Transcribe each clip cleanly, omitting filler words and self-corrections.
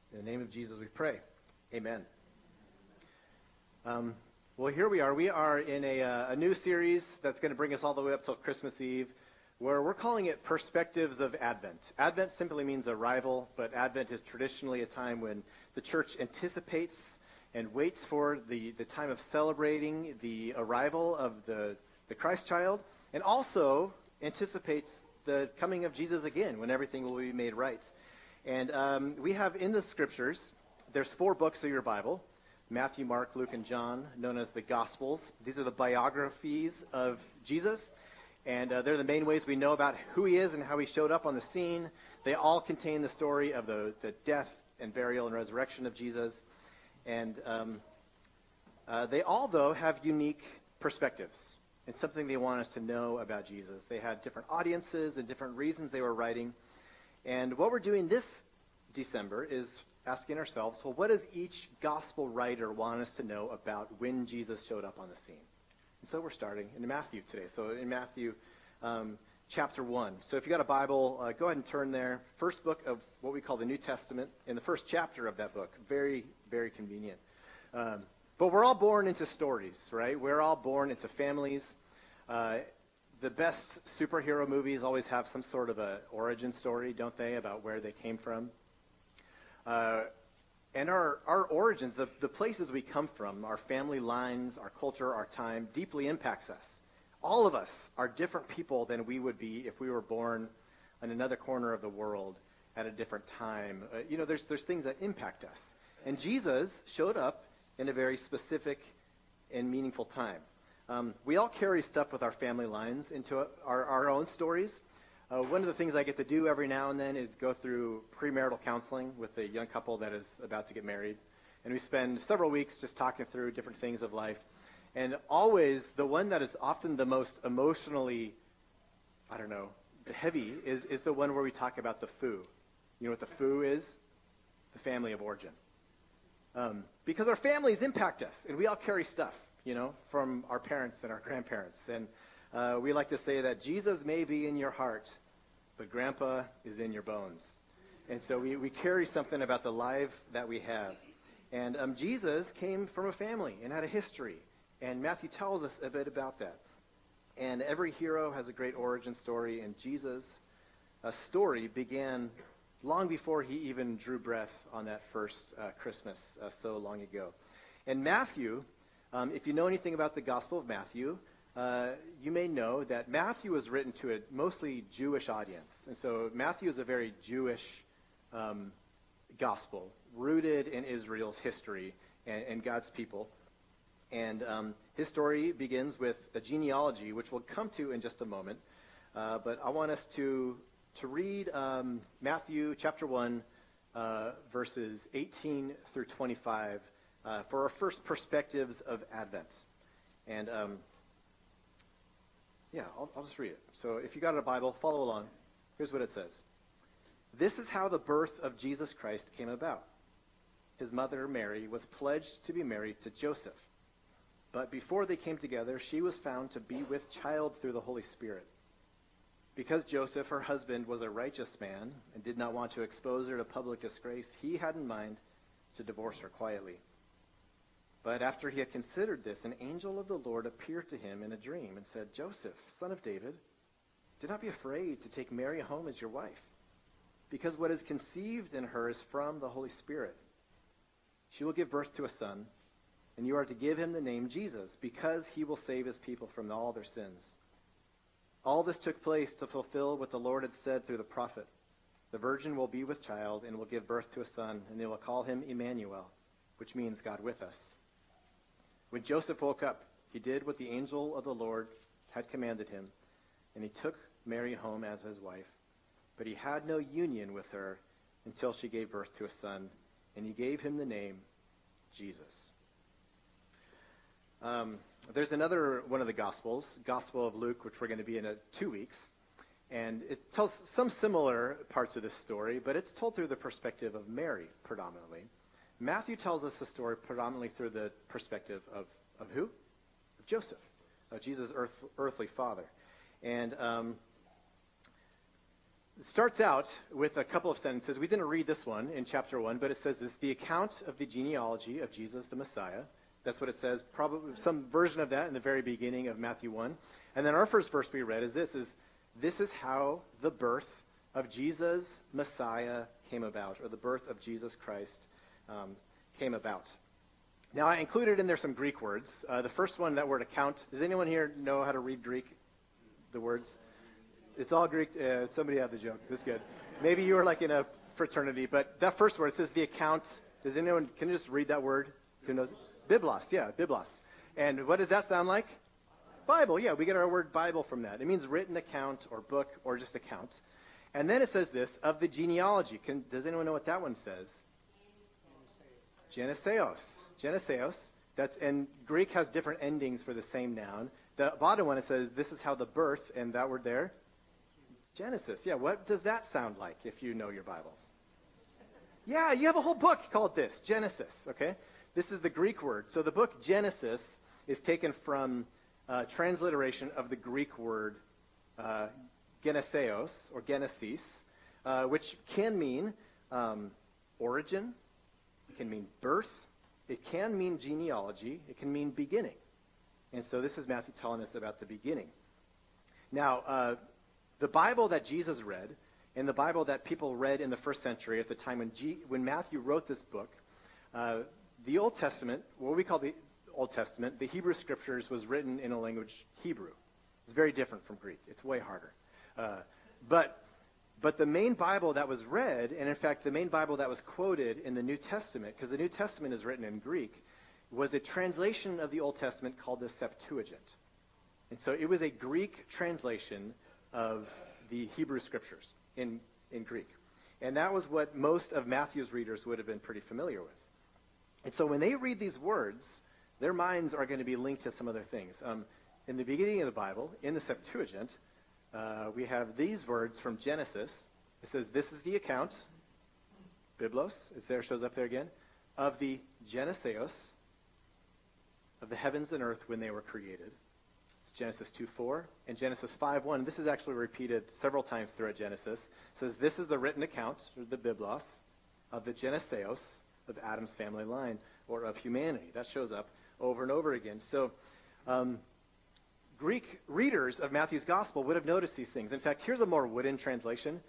In the name of Jesus we pray. Amen. Well, here we are. We are in a new series that's going to bring us all the way up till Christmas Eve, where we're calling it Perspectives of Advent. Advent simply means arrival, but Advent is traditionally a time when the church anticipates and waits for the time of celebrating the arrival of the Christ child, and also anticipates the coming of Jesus again, when everything will be made right. And we have in the scriptures, there's 4 books of your Bible: Matthew, Mark, Luke, and John, known as the Gospels. These are the biographies of Jesus, and they're the main ways we know about who he is and how he showed up on the scene. They all contain the story of the death and burial and resurrection of Jesus. And they all, though, have unique perspectives. It's something they want us to know about Jesus. They had different audiences and different reasons they were writing. And what we're doing this December is asking ourselves, well, what does each gospel writer want us to know about when Jesus showed up on the scene? And so we're starting in Matthew today. So in Matthew chapter 1. So if you got a Bible, go ahead and turn there. First book of what we call the New Testament, in the first chapter of that book. Very, very convenient. But we're all born into stories, right? We're all born into families. The best superhero movies always have some sort of a origin story, don't they, about where they came from? And our origins, the places we come from, our family lines, our culture, our time, deeply impacts us. All of us are different people than we would be if we were born in another corner of the world at a different time. There's things that impact us. And Jesus showed up in a very specific and meaningful time. We all carry stuff with our family lines into our own stories. One of the things I get to do every now and then is go through premarital counseling with a young couple that is about to get married. And we spend several weeks just talking through different things of life. And always, the one that is often the most emotionally, heavy is the one where we talk about the foo. You know what the foo is? The family of origin. Because our families impact us, and we all carry stuff, from our parents and our grandparents. And we like to say that Jesus may be in your heart, but Grandpa is in your bones. And so we carry something about the life that we have. And Jesus came from a family and had a history. And Matthew tells us a bit about that. And every hero has a great origin story, and Jesus' story began long before he even drew breath on that first Christmas so long ago. And Matthew, if you know anything about the Gospel of Matthew, you may know that Matthew was written to a mostly Jewish audience. And so Matthew is a very Jewish gospel, rooted in Israel's history and God's people. And his story begins with a genealogy, which we'll come to in just a moment. But I want us to read Matthew chapter 1, verses 18 through 25 for our first perspectives of Advent. And I'll just read it. So if you got a Bible, follow along. Here's what it says. This is how the birth of Jesus Christ came about. His mother, Mary, was pledged to be married to Joseph. But before they came together, she was found to be with child through the Holy Spirit. Because Joseph, her husband, was a righteous man and did not want to expose her to public disgrace, he had in mind to divorce her quietly. But after he had considered this, an angel of the Lord appeared to him in a dream and said, Joseph, son of David, do not be afraid to take Mary home as your wife, because what is conceived in her is from the Holy Spirit. She will give birth to a son, and you are to give him the name Jesus, because he will save his people from all their sins. All this took place to fulfill what the Lord had said through the prophet. The virgin will be with child and will give birth to a son, and they will call him Emmanuel, which means God with us. When Joseph woke up, he did what the angel of the Lord had commanded him, and he took Mary home as his wife. But he had no union with her until she gave birth to a son, and he gave him the name Jesus. There's another one of the Gospels, Gospel of Luke, which we're going to be in 2 weeks. And it tells some similar parts of this story, but it's told through the perspective of Mary predominantly. Matthew tells us the story predominantly through the perspective of who? Of Joseph, of Jesus' earthly father. And It starts out with a couple of sentences. We didn't read this one in chapter 1, but it says this, the account of the genealogy of Jesus the Messiah. That's what it says, probably some version of that in the very beginning of Matthew 1. And then our first verse we read is this is how the birth of Jesus Messiah came about, or the birth of Jesus Christ came about. Now, I included in there some Greek words. The first one, that word account. Does anyone here know how to read Greek, the words? It's all Greek. Somebody had the joke. That's good. Maybe you were like in a fraternity, but that first word, it says the account. Does anyone, can you just read that word? Who knows? Biblos, yeah, Biblos. And what does that sound like? Bible, yeah, we get our word Bible from that. It means written account or book or just account. And then it says this, of the genealogy. Does anyone know what that one says? Geneseos. Geneseos. And Greek has different endings for the same noun. The bottom one, it says, this is how the birth, and that word there, Genesis. Yeah, what does that sound like if you know your Bibles? Yeah, you have a whole book called this, Genesis, okay? This is the Greek word. So the book Genesis is taken from transliteration of the Greek word Geneseos, or Genesis, which can mean origin, it can mean birth, it can mean genealogy, it can mean beginning. And so this is Matthew telling us about the beginning. Now, the Bible that Jesus read, and the Bible that people read in the first century at the time when Matthew wrote this book, the Old Testament, what we call the Old Testament, the Hebrew Scriptures, was written in a language Hebrew. It's very different from Greek. It's way harder. But the main Bible that was read, and in fact the main Bible that was quoted in the New Testament, because the New Testament is written in Greek, was a translation of the Old Testament called the Septuagint. And so it was a Greek translation of the Hebrew Scriptures in Greek. And that was what most of Matthew's readers would have been pretty familiar with. And so when they read these words, their minds are going to be linked to some other things. In the beginning of the Bible, in the Septuagint, we have these words from Genesis. It says, this is the account, Biblos, shows up there again, of the Geneseos, of the heavens and earth when they were created. It's Genesis 2:4 and Genesis 5:1. This is actually repeated several times throughout Genesis. It says, this is the written account, or the Biblos, of the Geneseos, of Adam's family line, or of humanity. That shows up over and over again. So Greek readers of Matthew's gospel would have noticed these things. In fact, here's a more wooden translation.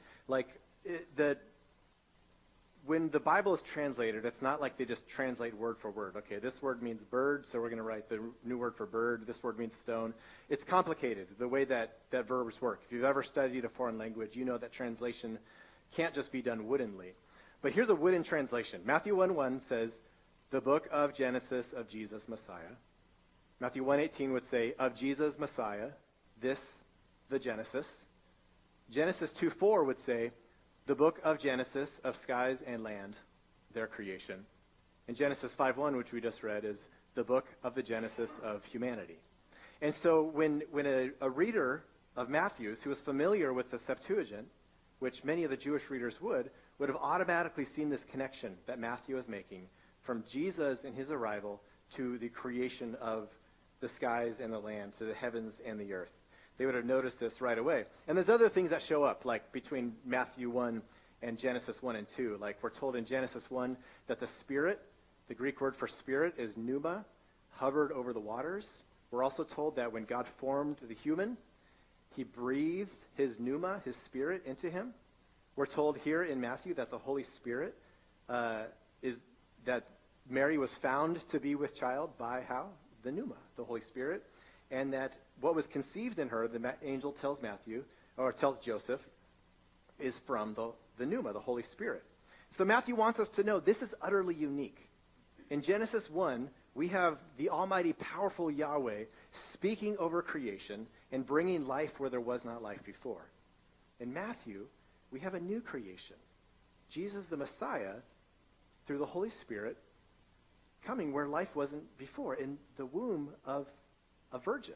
When the Bible is translated, it's not like they just translate word for word. Okay, this word means bird, so we're going to write the new word for bird. This word means stone. It's complicated, the way that verbs work. If you've ever studied a foreign language, you know that translation can't just be done woodenly. But here's a wooden translation. Matthew 1:1 says, the book of Genesis of Jesus Messiah. Matthew 1:18 would say, of Jesus Messiah, this, the Genesis. Genesis 2:4 would say, the book of Genesis of skies and land, their creation. And Genesis 5:1, which we just read, is the book of the Genesis of humanity. And so when a reader of Matthew's who was familiar with the Septuagint, which many of the Jewish readers would have automatically seen this connection that Matthew is making from Jesus and his arrival to the creation of the skies and the land, to the heavens and the earth. They would have noticed this right away. And there's other things that show up, like between Matthew 1 and Genesis 1 and 2. Like we're told in Genesis 1 that the Spirit, the Greek word for Spirit is pneuma, hovered over the waters. We're also told that when God formed the human, he breathed his pneuma, his Spirit, into him. We're told here in Matthew that the Holy Spirit is that Mary was found to be with child by how? The pneuma, the Holy Spirit. And that what was conceived in her, the angel tells Matthew, or tells Joseph, is from the pneuma, the Holy Spirit. So Matthew wants us to know this is utterly unique. In Genesis 1, we have the almighty, powerful Yahweh speaking over creation and bringing life where there was not life before. In Matthew, we have a new creation. Jesus the Messiah, through the Holy Spirit, coming where life wasn't before, in the womb of a virgin.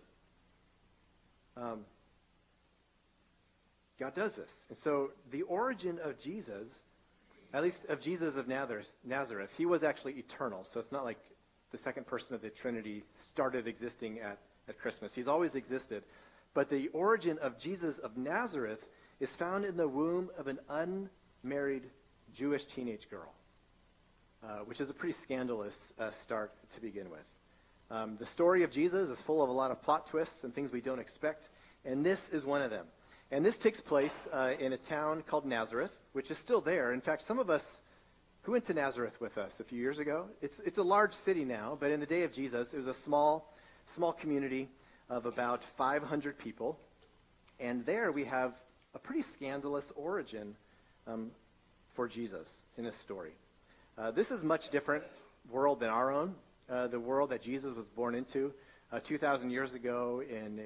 God does this. And so the origin of Jesus, at least of Jesus of Nazareth, he was actually eternal. So it's not like the second person of the Trinity started existing at Christmas. He's always existed. But the origin of Jesus of Nazareth is found in the womb of an unmarried Jewish teenage girl, which is a pretty scandalous start to begin with. The story of Jesus is full of a lot of plot twists and things we don't expect, and this is one of them. And this takes place in a town called Nazareth, which is still there. In fact, some of us who went to Nazareth with us a few years ago, it's a large city now, but in the day of Jesus, it was a small community of about 500 people. And there we have a pretty scandalous origin for Jesus in this story. This is a much different world than our own, the world that Jesus was born into 2,000 years ago in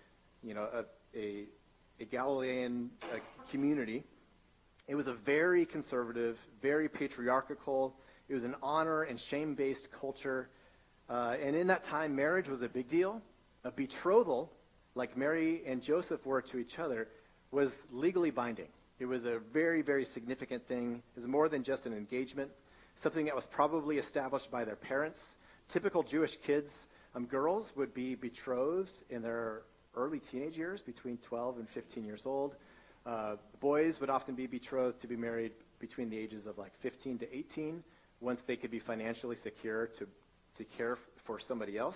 a Galilean community. It was a very conservative, very patriarchal. It was an honor and shame-based culture. And in that time, marriage was a big deal. A betrothal, like Mary and Joseph were to each other, was legally binding. It was a very, very significant thing. It was more than just an engagement, something that was probably established by their parents. Typical Jewish kids, girls would be betrothed in their early teenage years, between 12 and 15 years old. Boys would often be betrothed to be married between the ages of like 15 to 18, once they could be financially secure to care for somebody else.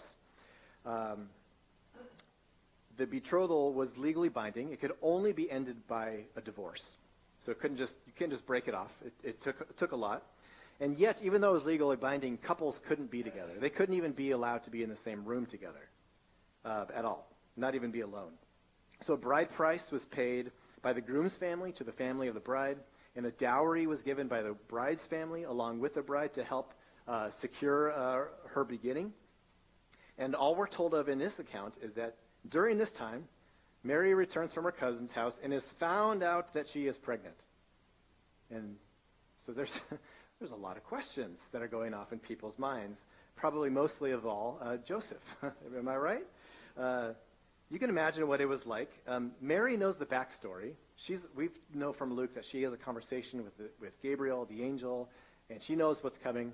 The betrothal was legally binding. It could only be ended by a divorce. So you couldn't just break it off. It took a lot. And yet, even though it was legally binding, couples couldn't be together. They couldn't even be allowed to be in the same room together at all, not even be alone. So a bride price was paid by the groom's family to the family of the bride, and a dowry was given by the bride's family along with the bride to help secure her beginning. And all we're told of in this account is that during this time, Mary returns from her cousin's house and is found out that she is pregnant. And so there's a lot of questions that are going off in people's minds, probably mostly of all Joseph. Am I right? You can imagine what it was like. Mary knows the backstory. We know from Luke that she has a conversation with Gabriel, the angel, and she knows what's coming.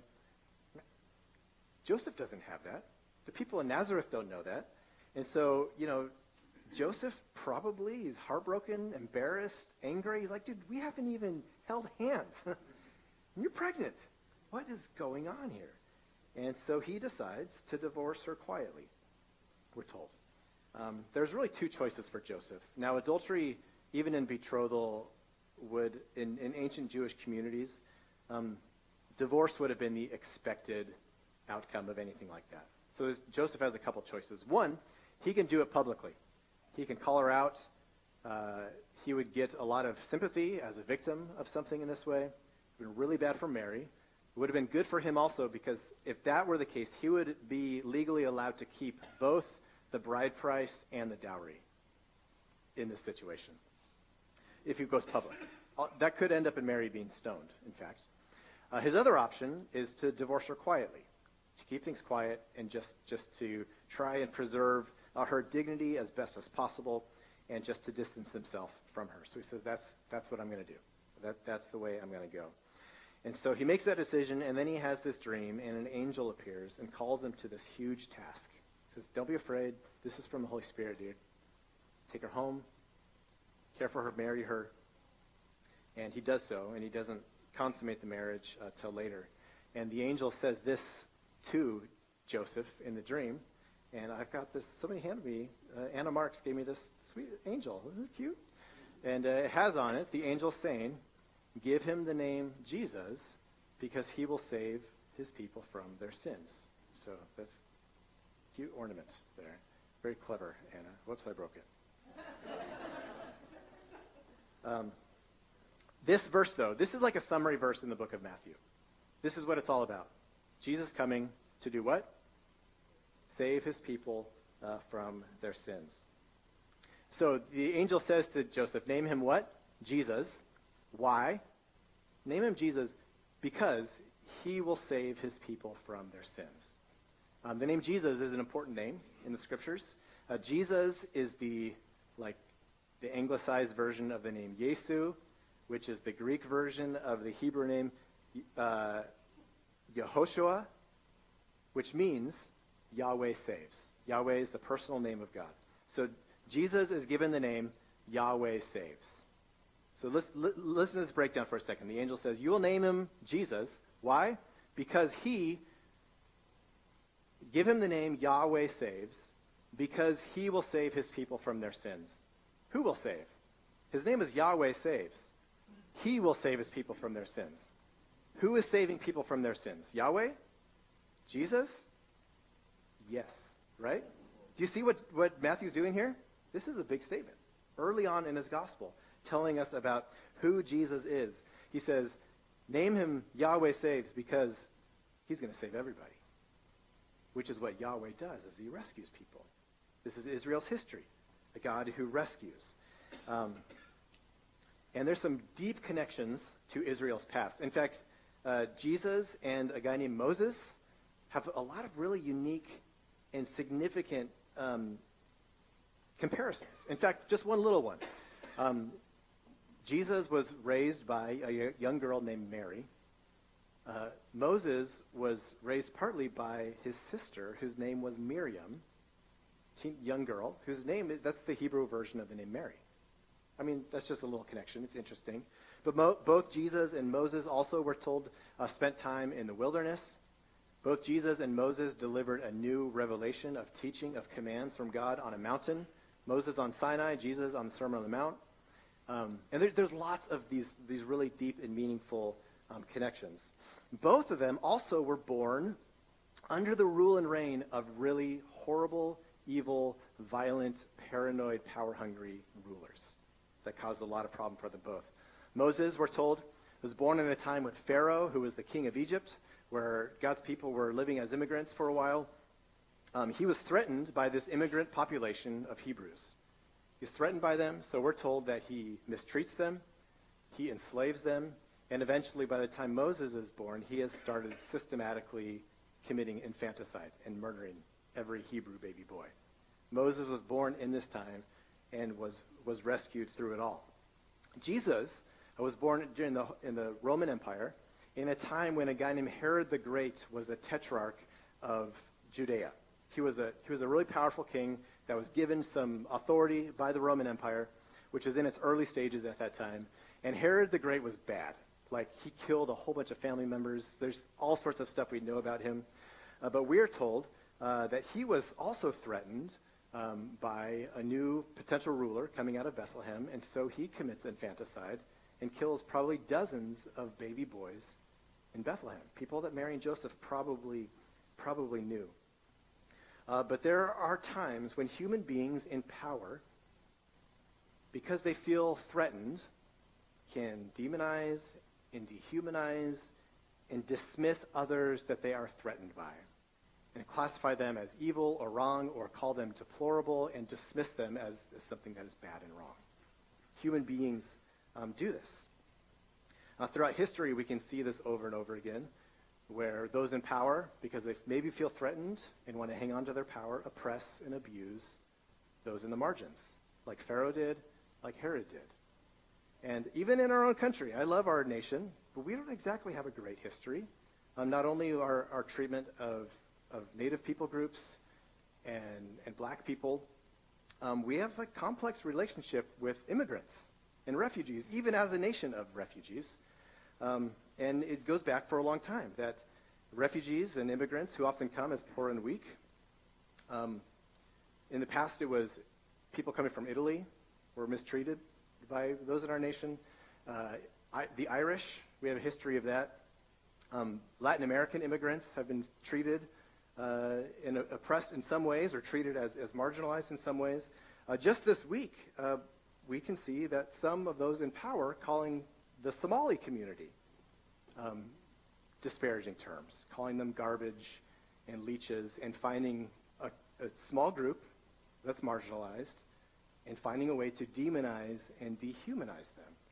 Joseph doesn't have that. The people in Nazareth don't know that. And so, Joseph probably is heartbroken, embarrassed, angry. He's like, dude, we haven't even held hands. And you're pregnant. What is going on here? And so he decides to divorce her quietly, we're told. There's really two choices for Joseph. Now, adultery, even in betrothal, would, in ancient Jewish communities, divorce would have been the expected outcome of anything like that. So Joseph has a couple choices. One, he can do it publicly. He can call her out. He would get a lot of sympathy as a victim of something in this way. It would have been really bad for Mary. It would have been good for him also, because if that were the case, he would be legally allowed to keep both the bride price and the dowry in this situation if he goes public. That could end up in Mary being stoned, in fact. His other option is to divorce her quietly, to keep things quiet and just to try and preserve her dignity as best as possible, and just to distance himself from her. So he says, that's what I'm going to do. That's the way I'm going to go. And so he makes that decision, and then he has this dream, and an angel appears and calls him to this huge task. He says, don't be afraid. This is from the Holy Spirit, dude. Take her home, care for her, marry her. And he does so, and he doesn't consummate the marriage till later. And the angel says this to Joseph in the dream, and I've got this, somebody handed me, Anna Marks gave me this sweet angel. Isn't it cute? And it has on it the angel saying, give him the name Jesus, because he will save his people from their sins. So that's cute ornament there. Very clever, Anna. Whoops, I broke it. This verse, though, this is like a summary verse in the book of Matthew. This is what it's all about. Jesus coming to do what? Save his people from their sins. So the angel says to Joseph, name him what? Jesus. Why? Name him Jesus because he will save his people from their sins. The name Jesus is an important name in the scriptures. Jesus is the anglicized version of the name Yesu, which is the Greek version of the Hebrew name Yehoshua, which means Yahweh saves. Yahweh is the personal name of God. So Jesus is given the name Yahweh saves. So listen to this breakdown for a second. The angel says, you will name him Jesus. Why? Because give him the name Yahweh saves, because he will save his people from their sins. Who will save? His name is Yahweh saves. He will save his people from their sins. Who is saving people from their sins? Yahweh? Jesus? Yes. Right? Do you see what Matthew's doing here? This is a big statement. Early on in his gospel, telling us about who Jesus is. He says, name him Yahweh saves because he's going to save everybody. Which is what Yahweh does, is he rescues people. This is Israel's history. A God who rescues. And there's some deep connections to Israel's past. In fact, Jesus and a guy named Moses have a lot of really unique and significant comparisons. In fact, just one little one. Jesus was raised by a young girl named Mary. Moses was raised partly by his sister, whose name was Miriam, young girl, whose name, that's the Hebrew version of the name Mary. I mean, that's just a little connection. It's interesting. But both Jesus and Moses also, we're told, spent time in the wilderness. Both Jesus and Moses delivered a new revelation of teaching, of commands from God on a mountain. Moses on Sinai, Jesus on the Sermon on the Mount. And there's lots of these really deep and meaningful connections. Both of them also were born under the rule and reign of really horrible, evil, violent, paranoid, power-hungry rulers that caused a lot of problem for them both. Moses, we're told, was born in a time with Pharaoh, who was the king of Egypt, where God's people were living as immigrants for a while. He was threatened by this immigrant population of Hebrews. He's threatened by them, so we're told that he mistreats them, he enslaves them, and eventually, by the time Moses is born, he has started systematically committing infanticide and murdering every Hebrew baby boy. Moses was born in this time and was rescued through it all. Jesus was born in the Roman Empire in a time when a guy named Herod the Great was a tetrarch of Judea. He was a really powerful king that was given some authority by the Roman Empire, which was in its early stages at that time. And Herod the Great was bad. Like, he killed a whole bunch of family members. There's all sorts of stuff we know about him. But we're told that he was also threatened by a new potential ruler coming out of Bethlehem, and so he commits infanticide and kills probably dozens of baby boys in Bethlehem, people that Mary and Joseph probably knew. But there are times when human beings in power, because they feel threatened, can demonize and dehumanize and dismiss others that they are threatened by, and classify them as evil or wrong, or call them deplorable and dismiss them as something that is bad and wrong. Human beings do this. Throughout history, we can see this over and over again, where those in power, because they maybe feel threatened and want to hang on to their power, oppress and abuse those in the margins, like Pharaoh did, like Herod did. And even in our own country, I love our nation, but we don't exactly have a great history. Not only our treatment of Native people groups and black people, we have a complex relationship with immigrants and refugees, even as a nation of refugees. And it goes back for a long time, that refugees and immigrants who often come as poor and weak, in the past it was people coming from Italy were mistreated by those in our nation. The Irish, we have a history of that. Latin American immigrants have been treated and oppressed in some ways, or treated as marginalized in some ways. Just this week, we can see that some of those in power calling the Somali community disparaging terms, calling them garbage and leeches, and finding a small group that's marginalized and finding a way to demonize and dehumanize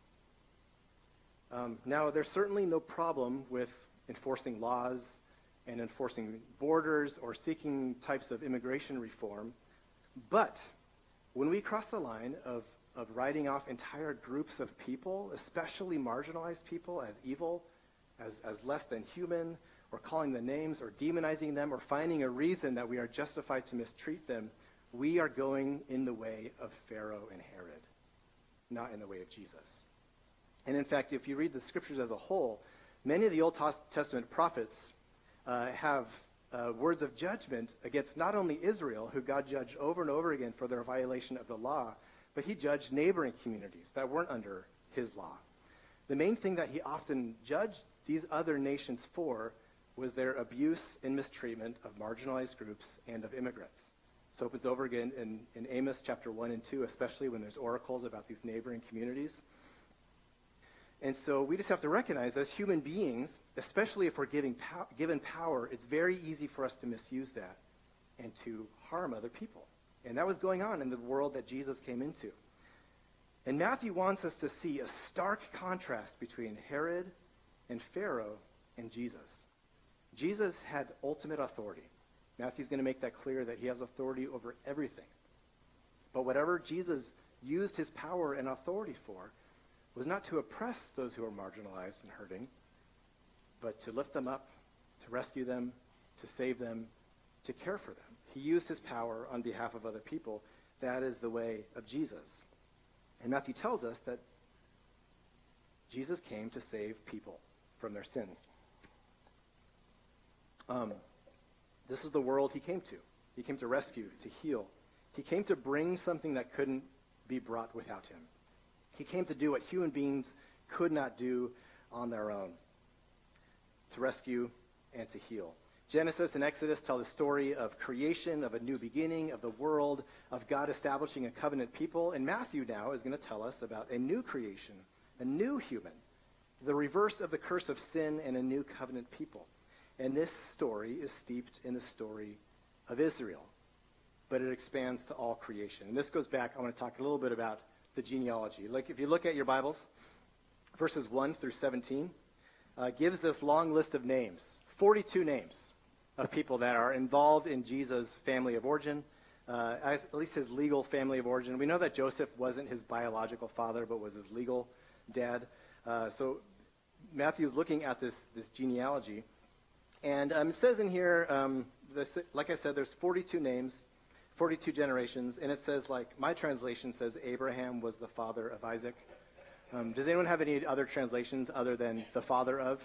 them. Now, there's certainly no problem with enforcing laws and enforcing borders or seeking types of immigration reform, but when we cross the line of writing off entire groups of people, especially marginalized people, as evil, as less than human, or calling them names, or demonizing them, or finding a reason that we are justified to mistreat them, we are going in the way of Pharaoh and Herod, not in the way of Jesus. And in fact, if you read the scriptures as a whole, many of the Old Testament prophets have words of judgment against not only Israel, who God judged over and over again for their violation of the law, but he judged neighboring communities that weren't under his law. The main thing that he often judged these other nations for was their abuse and mistreatment of marginalized groups and of immigrants. So it opens over again in Amos chapter 1 and 2, especially when there's oracles about these neighboring communities. And so we just have to recognize as human beings, especially if we're given power, it's very easy for us to misuse that and to harm other people. And that was going on in the world that Jesus came into. And Matthew wants us to see a stark contrast between Herod and Pharaoh and Jesus. Jesus had ultimate authority. Matthew's going to make that clear that he has authority over everything. But whatever Jesus used his power and authority for was not to oppress those who are marginalized and hurting, but to lift them up, to rescue them, to save them, to care for them. He used his power on behalf of other people. That is the way of Jesus. And Matthew tells us that Jesus came to save people from their sins. This is the world he came to. He came to rescue, to heal. He came to bring something that couldn't be brought without him. He came to do what human beings could not do on their own, to rescue and to heal. Genesis and Exodus tell the story of creation, of a new beginning, of the world, of God establishing a covenant people. And Matthew now is going to tell us about a new creation, a new human, the reverse of the curse of sin and a new covenant people. And this story is steeped in the story of Israel, but it expands to all creation. And this goes back, I want to talk a little bit about the genealogy. Like if you look at your Bibles, verses 1 through 17 gives this long list of names, 42 names of people that are involved in Jesus' family of origin, at least his legal family of origin. We know that Joseph wasn't his biological father, but was his legal dad. So Matthew's looking at this genealogy. And it says in here, like I said, there's 42 names, 42 generations, and it says, like, my translation says Abraham was the father of Isaac. Does anyone have any other translations other than the father of?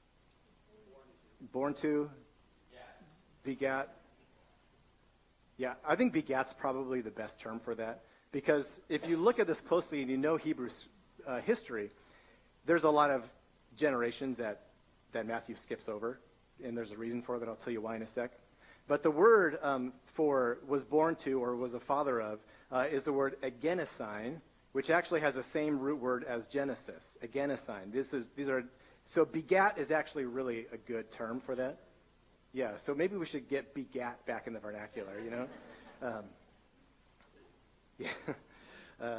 Born to? Begat? Yeah, I think begat's probably the best term for that, because if you look at this closely and you know Hebrew history, there's a lot of generations that Matthew skips over, and there's a reason for that. I'll tell you why in a sec. But the word for was born to or was a father of is the word agenesign, which actually has the same root word as Genesis. Agenesign. So begat is actually really a good term for that. Yeah. So maybe we should get begat back in the vernacular. You know. Yeah.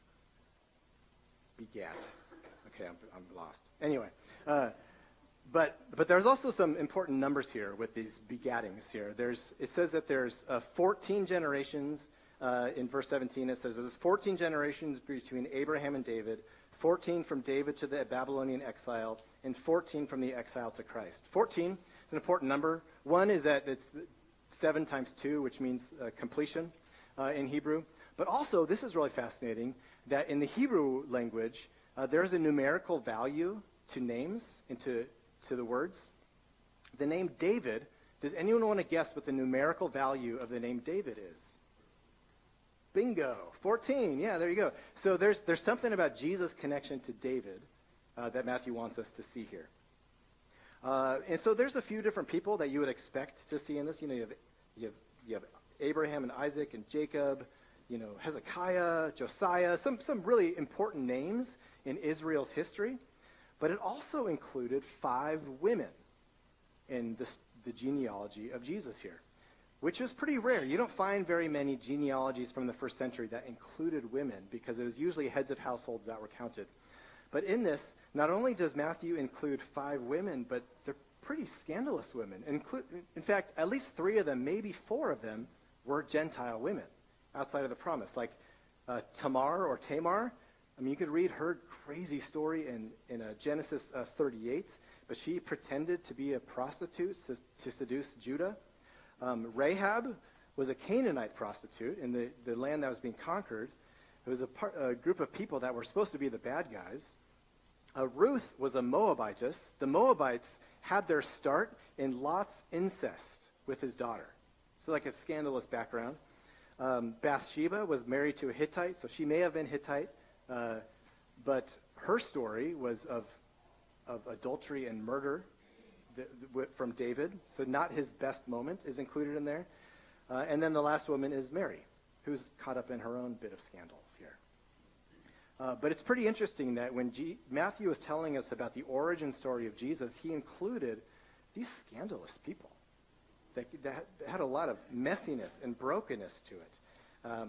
Begat. Okay, I'm lost. Anyway. But there's also some important numbers here with these begattings here. It says that there's 14 generations in verse 17. It says there's 14 generations between Abraham and David, 14 from David to the Babylonian exile, and 14 from the exile to Christ. 14 is an important number. One is that it's 7 times 2, which means completion in Hebrew. But also, this is really fascinating, that in the Hebrew language, there's a numerical value to names and to the words. The name David, does anyone want to guess what the numerical value of the name David is? Bingo, 14. Yeah, there you go. So there's something about Jesus' connection to David that Matthew wants us to see here. And so there's a few different people that you would expect to see in this. You know, you have Abraham and Isaac and Jacob, you know, Hezekiah, Josiah, some really important names in Israel's history. But it also included 5 women in the genealogy of Jesus here, which is pretty rare. You don't find very many genealogies from the first century that included women, because it was usually heads of households that were counted. But in this, not only does Matthew include 5 women, but they're pretty scandalous women. In fact, at least 3 of them, maybe 4 of them, were Gentile women outside of the promise, like Tamar or Tamar. I mean, you could read her crazy story in Genesis 38, but she pretended to be a prostitute to seduce Judah. Rahab was a Canaanite prostitute in the land that was being conquered. It was a group of people that were supposed to be the bad guys. Ruth was a Moabitess. The Moabites had their start in Lot's incest with his daughter. So like a scandalous background. Bathsheba was married to a Hittite, so she may have been Hittite, but her story was of adultery and murder from David, so not his best moment is included in there. And then the last woman is Mary, who's caught up in her own bit of scandal here. But it's pretty interesting that when Matthew was telling us about the origin story of Jesus, he included these scandalous people that had a lot of messiness and brokenness to it.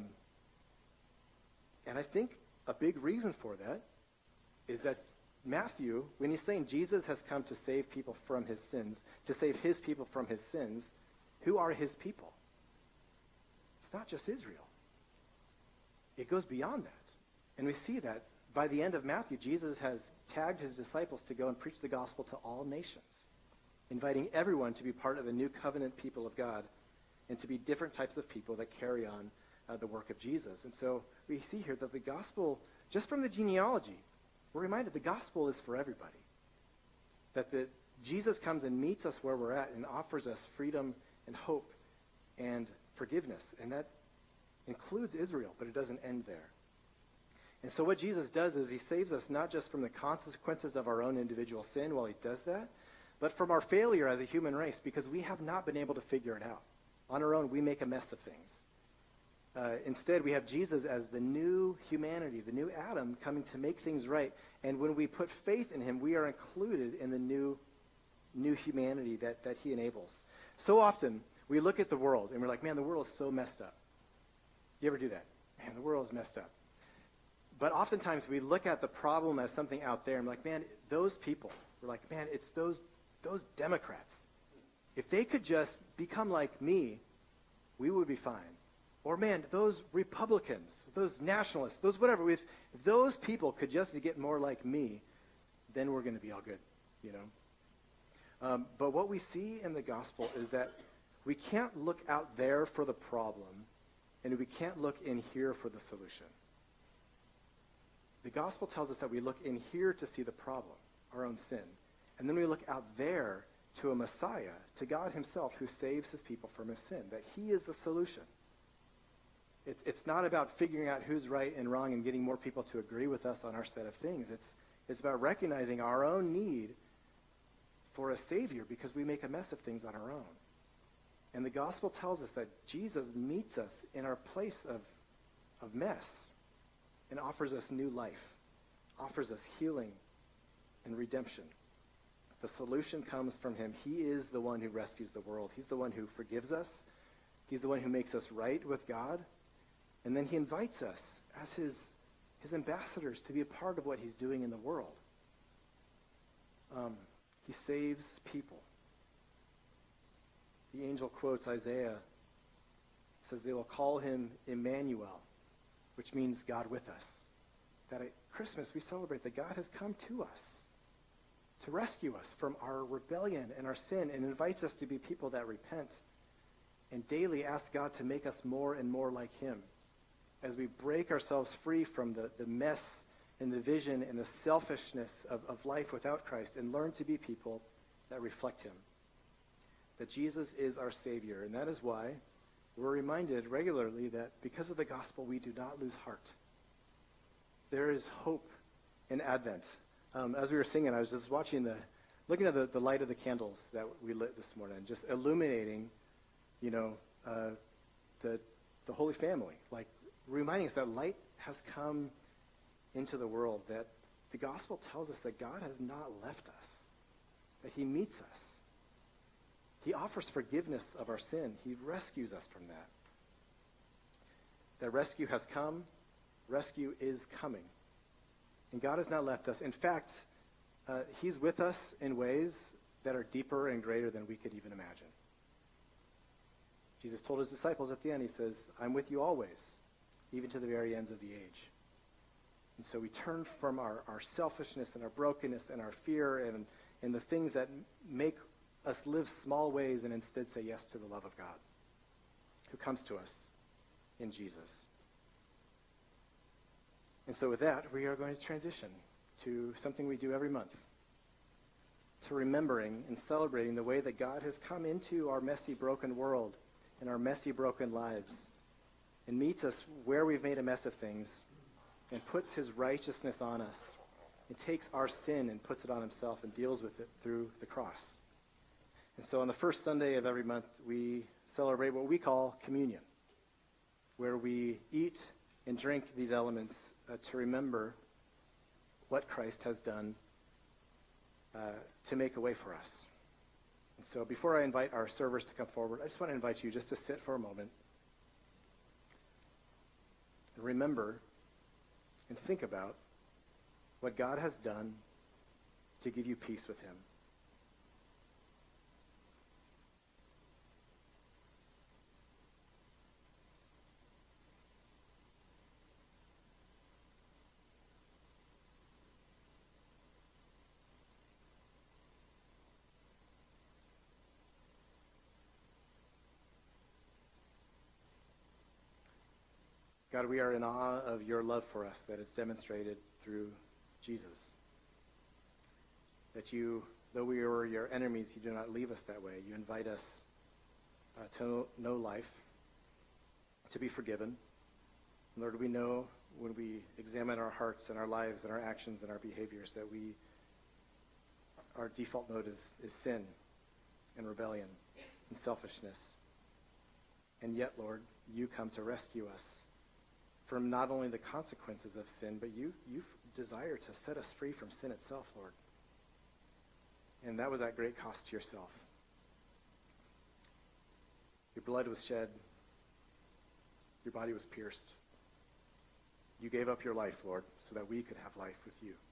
And I think a big reason for that is that Matthew, when he's saying Jesus has come to save people from his sins, to save his people from his sins, who are his people? It's not just Israel. It goes beyond that. And we see that by the end of Matthew, Jesus has tagged his disciples to go and preach the gospel to all nations, inviting everyone to be part of the new covenant people of God and to be different types of people that carry on the work of Jesus. And so we see here that the gospel, just from the genealogy, we're reminded the gospel is for everybody. That Jesus comes and meets us where we're at and offers us freedom and hope and forgiveness. And that includes Israel, but it doesn't end there. And so what Jesus does is he saves us not just from the consequences of our own individual sin while he does that, but from our failure as a human race, because we have not been able to figure it out. On our own, we make a mess of things. Instead, we have Jesus as the new humanity, the new Adam, coming to make things right. And when we put faith in him, we are included in the new humanity that he enables. So often, we look at the world, and we're like, man, the world is so messed up. You ever do that? Man, the world is messed up. But oftentimes, we look at the problem as something out there, and we're like, man, those people, we're like, man, it's those Democrats. If they could just become like me, we would be fine. Or, man, those Republicans, those nationalists, those whatever, if those people could just get more like me, then we're going to be all good, you know. But what we see in the gospel is that we can't look out there for the problem, and we can't look in here for the solution. The gospel tells us that we look in here to see the problem, our own sin. And then we look out there to a Messiah, to God himself, who saves his people from his sin, that he is the solution. It's not about figuring out who's right and wrong and getting more people to agree with us on our set of things. It's about recognizing our own need for a Savior because we make a mess of things on our own. And the gospel tells us that Jesus meets us in our place of mess and offers us new life, offers us healing and redemption. The solution comes from him. He is the one who rescues the world. He's the one who forgives us. He's the one who makes us right with God. And then he invites us as his ambassadors to be a part of what he's doing in the world. He saves people. The angel quotes Isaiah. It says, they will call him Emmanuel, which means God with us. That at Christmas we celebrate that God has come to us to rescue us from our rebellion and our sin and invites us to be people that repent and daily ask God to make us more and more like him as we break ourselves free from the mess and the vision and the selfishness of life without Christ and learn to be people that reflect him. That Jesus is our Savior, and that is why we're reminded regularly that because of the gospel, we do not lose heart. There is hope in Advent. As we were singing, I was just looking at the light of the candles that we lit this morning, just illuminating, the Holy Family, like reminding us that light has come into the world, that the gospel tells us that God has not left us, that he meets us. He offers forgiveness of our sin. He rescues us from that. That rescue has come. Rescue is coming. And God has not left us. In fact, he's with us in ways that are deeper and greater than we could even imagine. Jesus told his disciples at the end, he says, I'm with you always, even to the very ends of the age. And so we turn from our selfishness and our brokenness and our fear and the things that make us live small ways and instead say yes to the love of God who comes to us in Jesus. And so with that, we are going to transition to something we do every month, to remembering and celebrating the way that God has come into our messy, broken world and our messy, broken lives and meets us where we've made a mess of things and puts his righteousness on us and takes our sin and puts it on himself and deals with it through the cross. And so on the first Sunday of every month, we celebrate what we call communion, where we eat and drink these elements to remember what Christ has done to make a way for us. And so before I invite our servers to come forward, I just want to invite you just to sit for a moment and remember and think about what God has done to give you peace with him. God, we are in awe of your love for us that is demonstrated through Jesus. That you, though we were your enemies, you do not leave us that way. You invite us to know life, to be forgiven. Lord, we know when we examine our hearts and our lives and our actions and our behaviors that our default mode is sin and rebellion and selfishness. And yet, Lord, you come to rescue us from not only the consequences of sin, but you desire to set us free from sin itself, Lord. And that was at great cost to yourself. Your blood was shed. Your body was pierced. You gave up your life, Lord, so that we could have life with you.